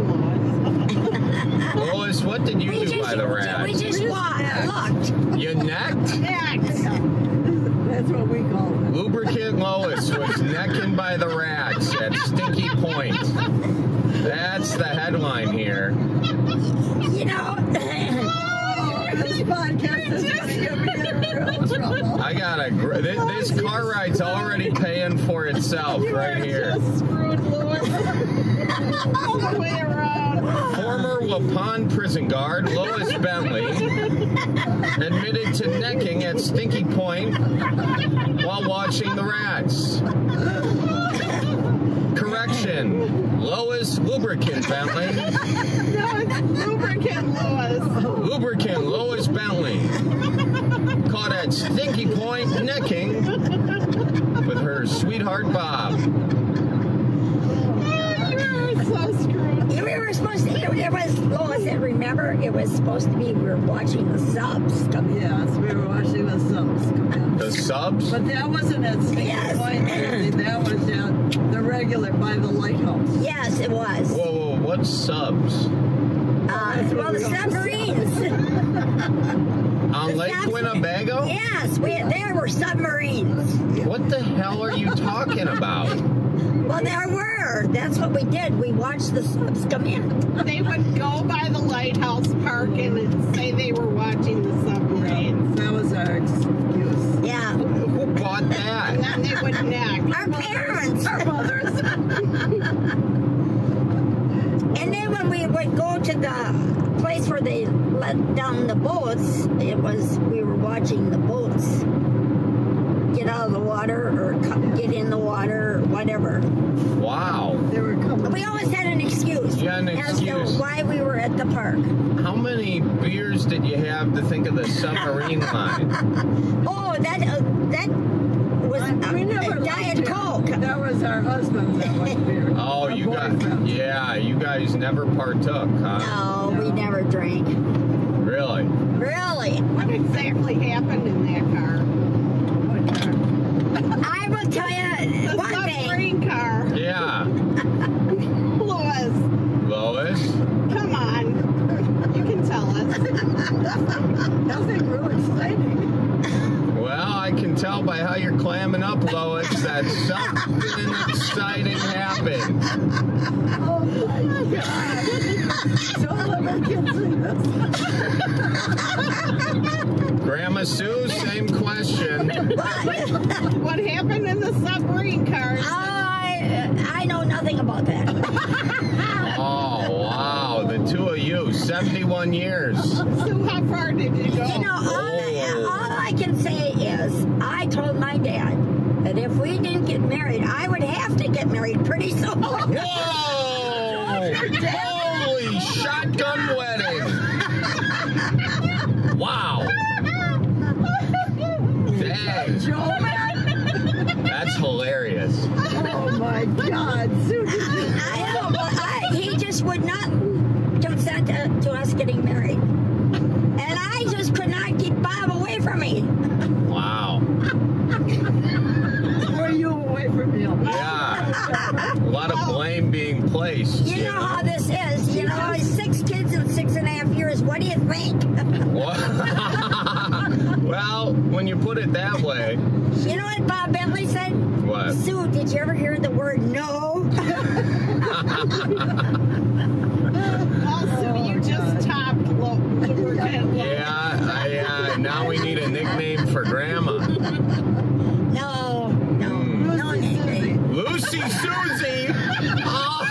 Lois? Lois, what did you we do just, by the rats? we just walked, looked. You necked? Next. That's what we call it. Lubricant Lois was necking by the rats at Stinky Point. That's the headline here. You know, This podcast is going to get me in real trouble. I got a gr- this, this car ride's already paying for itself right here. Just screwed Lois all the way around. Former Waupun prison guard Lois Bentley admitted to necking at Stinky Point while watching the rats. Correction, Lois Lubricant Bentley. No, it's Lubricant Lois. Lubricant Lois Bentley caught at Stinky Point necking with her sweetheart Bob. You're so screwed. we were supposed to, it, it was, Lois said, remember, it was supposed to be, we were watching the subs come in. Yes, we were watching the subs come in. The subs? But that wasn't at Stinky Yes. Point. Really. That was at the regular by the lighthouse. Yes, it was. Whoa, whoa, what's subs? Uh, well, the submarines. On Lake Subs- Winnebago? Yes, we, there were submarines. What the hell are you talking about? Well, there were. That's what we did. We watched the subs come in. They would go by the lighthouse park and say they were watching the submarines. That was our excuse. Yeah. Who bought that? And then they would nag. Our parents. Our mothers. And then when we would go to the place where they let down the boats, it was, we were watching the boats get out of the water or come, get in the water or whatever. Wow. They were coming. We always had an excuse You had an as excuse. to why we were at the park. How many beers did you have to think of the submarine line? Oh, that uh, that was uh, We never a Diet liked it. Coke. That was our husband that liked beer. Oh, Our you got, boyfriend. yeah, you guys never partook, huh? No, we never drank. Really? Really? What exactly happened in that car? I will tell you The one thing. submarine car. Yeah. Lois, Lois? come on. You can tell us. Nothing real exciting. Well, I can tell by how you're clamming up, Lois, that something exciting happened. Oh my God. Don't let my kids see this. Grandma Sue, same question. What happened in the submarine car? I I know nothing about that. Oh, wow. The two of you, seventy-one years. So how far did you go? You know, all, Oh. all I can say is I told my dad that if we didn't get married, I would have to get married pretty soon. Whoa! Holy shotgun wedding! Wow. Dang. That's hilarious. Oh my God. Sue, did you- I know, but I, he just would not consent to, to us getting married. And I just could not keep Bob away from me. Wow. Were you away from him? Yeah. A lot of blame being placed. You know how this is. You know, six kids in six and a half years. What do you think? What? Well, when you put it that way. You know what Bob Bentley said? What? Sue, did you ever hear the word no? Also, you just topped Lo- Yeah, I, uh, now we need a nickname for Grandma. No, no, Mm. no nickname. Lucy Susie! Oh!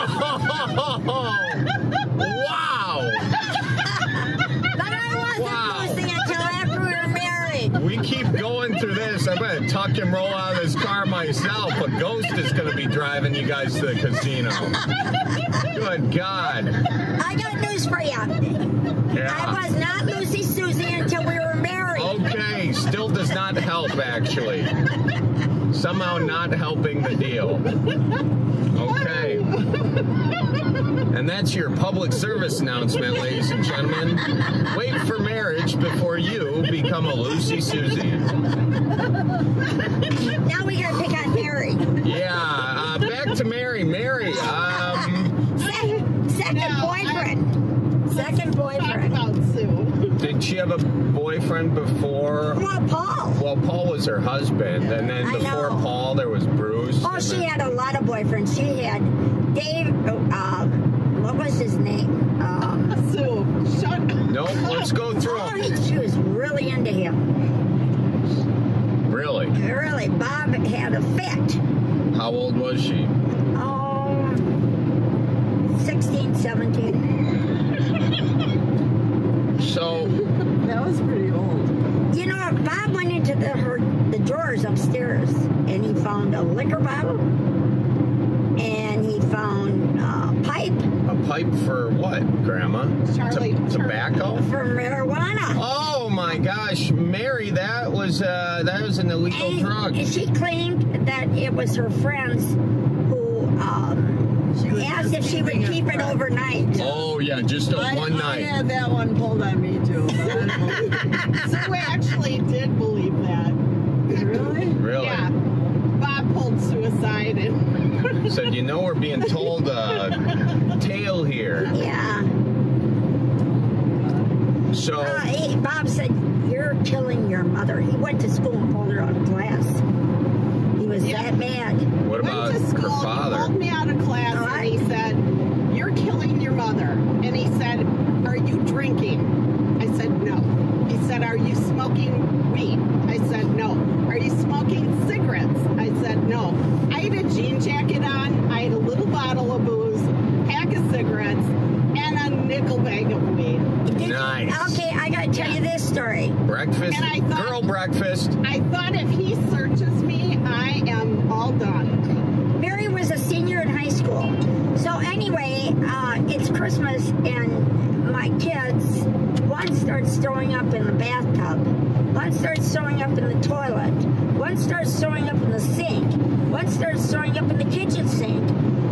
Wow! But I wasn't Wow. Lucy until after we were married. We keep going through this. I'm going to tuck and roll out of this car myself. A ghost is going to be driving you guys to the casino. Good God. I got news for you. Yeah. I was not Lucy Susie until we were married. Okay, still does not help, actually. Somehow not helping the deal. Okay. And that's your public service announcement, ladies and gentlemen. Wait for marriage before you become a Lucy Susie. Now we gotta pick on Mary. Yeah, uh, back to Mary. Mary, um... Second, second boyfriend. Second boyfriend. Talk about Sue. Did she have a boyfriend before? Well, Paul. Well, Paul was her husband, and then I before know. Paul, there was Bruce. Oh, and she then- had a lot of boyfriends. She had Dave, um, what was his name? Um, Sue, shut up. Nope, let's go through oh, them. he, she was really into him. Really? Really, Bob had a fit. How old was she? Oh, sixteen, seventeen. So, That was pretty old. You know, Bob went into the her, the drawers upstairs and he found a liquor bottle and he found a pipe a pipe for what, Grandma? Charlie, T- tobacco? for marijuana. Oh my gosh, Mary, that was uh, that was an illegal And drug. she claimed that it was her friends who um, She was asked if just she would keeping it keep it fresh. overnight. Oh yeah, just a I, one I night. had that one pulled on me too. But I don't believe it. Sue actually did believe that. Really? Really? Yeah. Bob pulled suicide and Said, you know, we're being told a tale here. Yeah. So uh, he, Bob said, "You're killing your mother." He went to school and pulled her out of class. He was Yeah. that mad. what about Went to her school, he father? pulled me out of class, All and right. he said, "You're killing your mother." And he said, "Are you drinking?" I said, "No." He said, "Are you smoking weed?" I said, "No." "Are you smoking cigarettes?" I said, "No." I had a jean jacket on. I had a little bottle of booze, pack of cigarettes, and a nickel bag of weed. Nice. Okay, I gotta tell you this story. Breakfast, And I thought- girl breakfast. I thought if he searches me, I am all done. Mary was a senior in high school. So anyway, uh, it's Christmas and my kids, one starts throwing up in the bathtub, one starts throwing up in the toilet, one starts throwing up in the sink, one starts throwing up in the kitchen sink.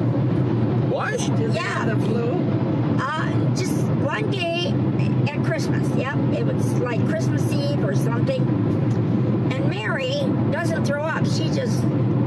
What? Yeah. The flu? Uh, just one day at Christmas. Yep, it was like Christmas Eve or something. And Mary doesn't throw up. She just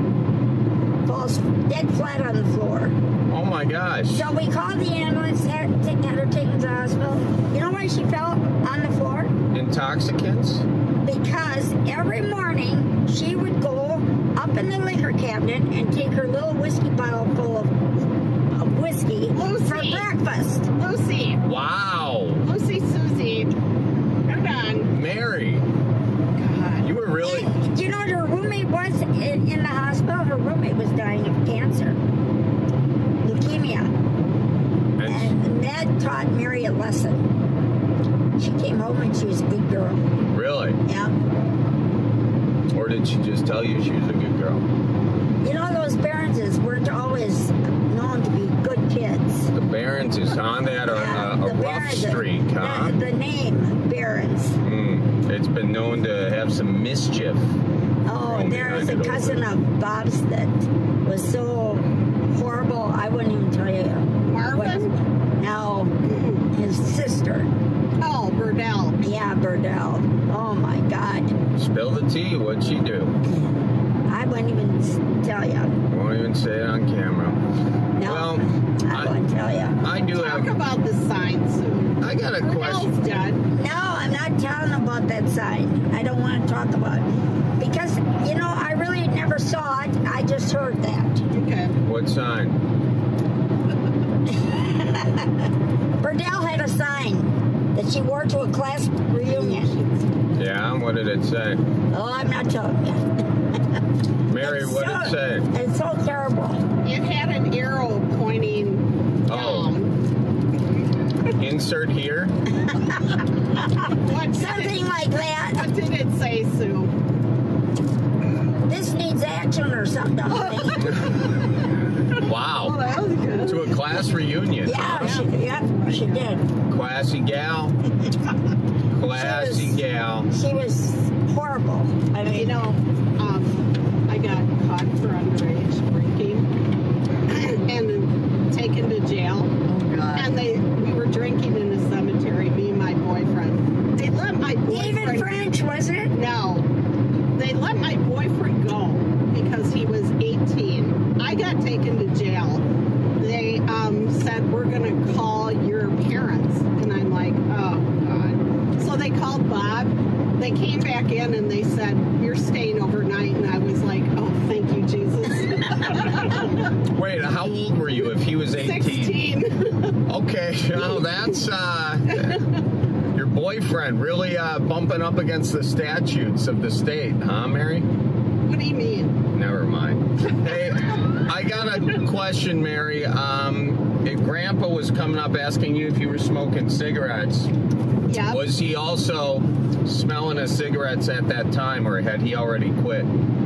falls dead flat on the floor. Oh my gosh. So we called the ambulance, had, had her taken to the hospital. You know why she fell on the floor? Intoxicants? Because every morning she would go up in the liquor cabinet and take her little whiskey bottle full of, of whiskey Lucy. for breakfast. Lucy. Wow. Lucy Susie. They're done. Mary. God. You were really. And do you know what her roommate was in, in the hospital? Her roommate was dying of cancer, leukemia. And And that taught Mary a lesson. She came home and she was a good girl. really? Yeah. Or did she just tell you she was a good girl? You know, those Barronses weren't always known to be good kids. The Barons is on that or Yeah, uh, a the rough Barons- streak, huh? The, the name Barons. Mm. It's been known to have some mischief. Oh, Roaming there was a behind it cousin over. of Bob's that was so horrible, I wouldn't even tell you. Marvin? What- No, his sister. Oh, Burdell. Yeah, Burdell. Oh my God. Spill the tea. What'd she do? I wouldn't even s- tell you. Won't even say it on camera. No, Well, I wouldn't tell you. I do Talk have. about the sign soon. I got a Burdell's question. dead. No, I'm not telling about that sign. I don't want to talk about it. Because, you know, I really never saw it. I just heard that. Okay. What sign? Burdell had a sign that she wore to a class reunion. Yeah. What did it say? Oh, I'm not telling you. Mary, It's what so- did it say? It's so terrible. It had an arrow pointing Oh. down. Insert here. What did Something it, like that. what did it say, Sue? This needs action or something. don't you think? Wow. that was good. To a class reunion. Yeah, she, yep, she did. Classy gal. Classy She was- gal. She was horrible. I mean, You know, um, I got caught for underage drinking and then taken to jail. Oh, God. And they we were drinking in a cemetery, me and my boyfriend. They let my boyfriend David French, wasn't it? No. They let my boyfriend go because he was eighteen. I got taken to jail. They um, said, we're going to call your parents. And I'm like, oh, God. So they called Bob. They came back in and they said, you're staying overnight. And I was like, oh, thank you, Jesus. Wait, how old were you if he was eighteen? sixteen. Okay, now that's uh, your boyfriend really uh, bumping up against the statutes of the state, huh, Mary? What do you mean? Never mind. Hey, I got a question, Mary. Um, if Grandpa was coming up asking you if you were smoking cigarettes, Yeah. was he also smelling his cigarettes at that time, or had he already quit?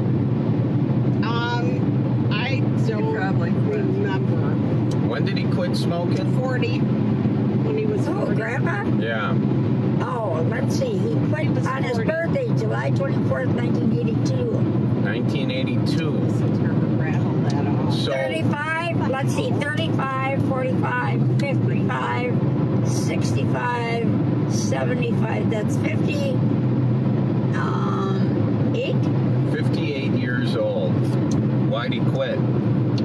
Um, I don't probably quit. remember. When did he quit smoking? forty. When he was Oh, forty. Grandpa? Yeah. Oh, let's see. He quit was on his forty. birthday, July twenty-fourth, nineteen eighty-two. nineteen eighty-two. Sit here and rattle that off. So, thirty-five, let's see, thirty-five, forty-five, fifty-five, sixty-five, seventy-five, that's fifty, um, eight? fifty-eight years old. Why'd he quit?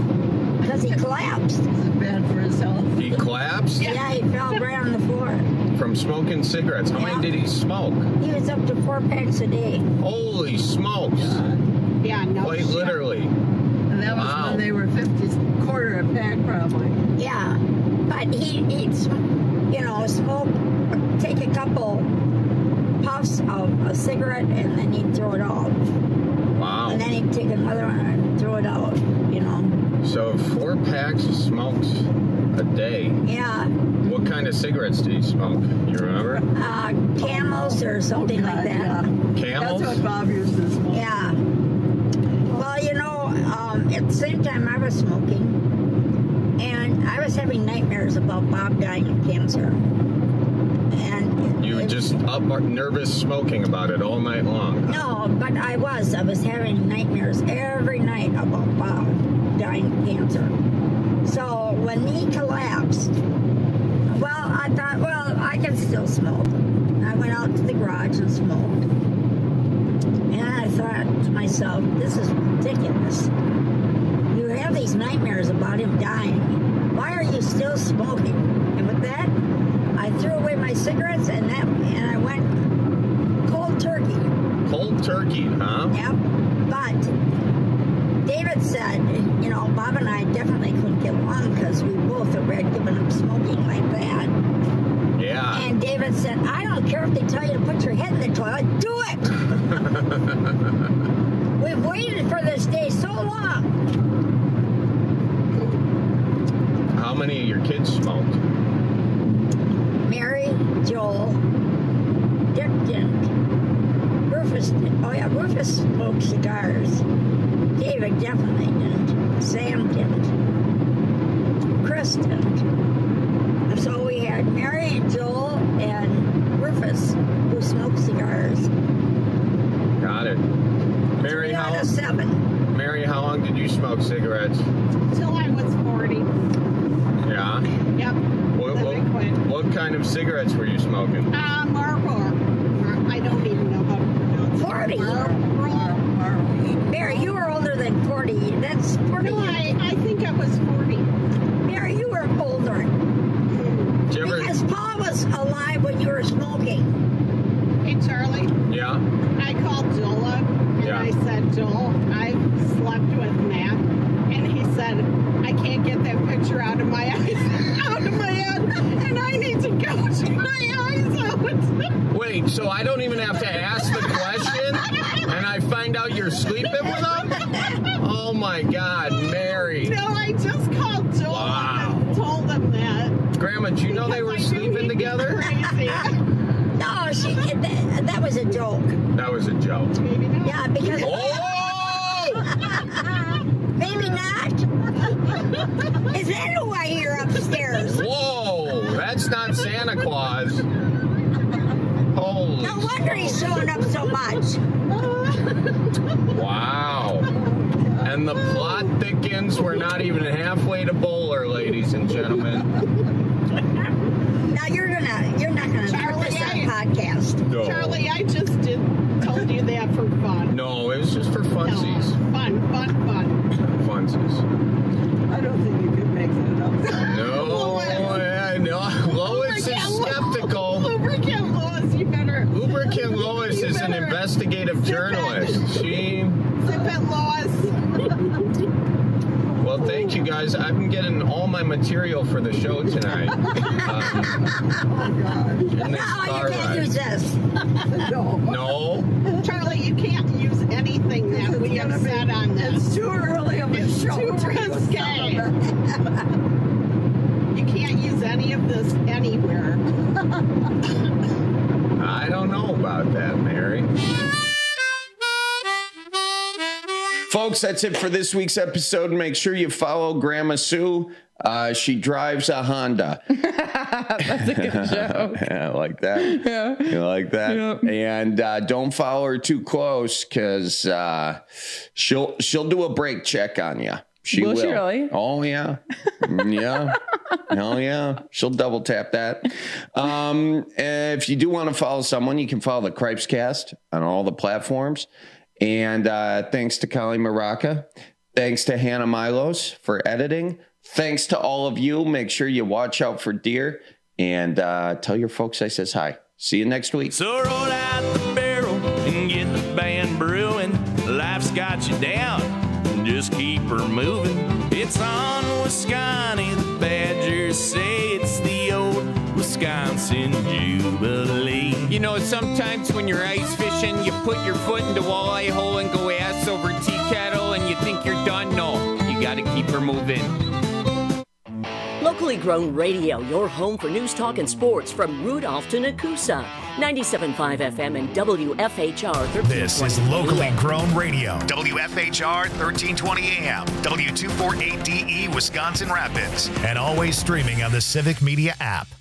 Because he collapsed. Is it bad for his health? He collapsed? Yeah, he fell right on the floor. from smoking cigarettes. How Yeah. many did he smoke? He was up to four packs a day. Holy smokes. Yeah, no. Quite shit. literally. And that was Wow. when they were fifty, quarter a pack probably. Yeah, but he, he'd, sm- you know, smoke, take a couple puffs of a cigarette and then he'd throw it out. Wow. And then he'd take another one and throw it out, you know. So four packs of smokes a day. Yeah, What kind of cigarettes did he smoke? You remember? uh, Camels or something like that. Camels? That's what Bob used to smoke. Yeah. Well, you know, um, at the same time I was smoking, and I was having nightmares about Bob dying of cancer. And You were just up nervous smoking about it all night long. no, but I was. I was having nightmares every night about Bob dying of cancer. So when he collapsed, well, I thought, well, I can still smoke. I went out to the garage and smoked. And I thought to myself, this is ridiculous. You have these nightmares about him dying. Why are you still smoking? And with that, I threw away my cigarettes and that, and I went cold turkey. Cold turkey, huh? Yep. But David said, you know, Bob and I definitely couldn't get along because we both had given up smoking like that. Yeah. And David said, I don't care if they tell you to put your head in the toilet, do it! We've waited for this day so long. How many of your kids smoked? Mary, Joel, Dick didn't. Rufus did. Oh yeah, Rufus smoked cigars. David definitely didn't. Sam didn't. Chris didn't. So we had Mary and Joel and Rufus who smoked cigars. Got it. Mary, Three how out of seven. Mary, how long did you smoke cigarettes? Till I was forty. Yeah. Yep. What, Then I quit. what, what kind of cigarettes were you smoking? Uh, Marlboro. Mar- I don't even know how to pronounce it. Forty. Marlboro. Mary, you were older than forty. That's forty. No, I, I think I was forty. Mary, you were older. Did you ever? Because Paul was alive when you were smoking. Hey, Charlie. Yeah. I called Joel up and Yeah. I said, Joel, I slept with Matt. And he said, I can't get that picture out of my eyes, out of my head. And I need to gouge my eyes out. Wait, so I don't even have to ask the question, and I find out you're sleeping with them? Oh my God, Mary. No, I just called Joel Wow. and told him that. Grandma, do you know they were Because I knew sleeping he'd be together? Crazy. No, she. That, that was a joke. That was a joke. Maybe not. Yeah, because. Oh! Maybe not. Is that who I hear upstairs? Whoa, that's not Santa Claus. Holy. No wonder he's showing up so much. Wow. And the plot thickens. We're not even halfway to bowler, ladies and gentlemen. Now you're gonna, you're not gonna put Charlie, this on I- podcast. No. Charlie, I just did told you that for fun. No, it was just for funsies. No, fun, fun, fun. Funsies. I don't think you could make it up. No, yeah, no. Lois is skeptical. Lubricant Lois, you better. Lubricant Lois You is an better investigative journalist. She. Zip it, Lois. Well, thank you guys. I've been getting all my material for the show tonight. Um, in this No, car you can't ride. use this. No. No. Charlie, you can't use anything that we have said on this. It's too early of a It's show. too to use risque. some of it. You can't use any of this anywhere. I don't know about that, Mary. Folks, that's it for this week's episode. Make sure you follow Grandma Sue. Uh, she drives a Honda. That's a good joke. Yeah, I like that. Yeah. You like that? Yep. And uh, don't follow her too close because uh, she'll she'll do a brake check on you. She Will will. she really? Oh yeah, yeah. Hell yeah. She'll double tap that. Um, if you do want to follow someone, you can follow the Cripes Cast on all the platforms. And uh, thanks to Kali Maraca. Thanks to Hannah Milos for editing. Thanks to all of you. Make sure you watch out for deer And uh, tell your folks I says hi. See you next week. So roll out the barrel and get the band brewing. Life's got you down, just keep her moving. It's on Wisconsin, the Badgers say it's the old Wisconsin Jubilee. You know, sometimes when you're ice fishing, you put your foot in the walleye hole and go ass over tea kettle and you think you're done. No, you gotta keep her moving. Locally grown radio, your home for news, talk, and sports from Rudolph to Nakusa. ninety-seven point five F M and W F H R thirteen twenty. This is locally grown radio. W F H R thirteen twenty A M, W two forty-eight D E, Wisconsin Rapids. And always streaming on the Civic Media app.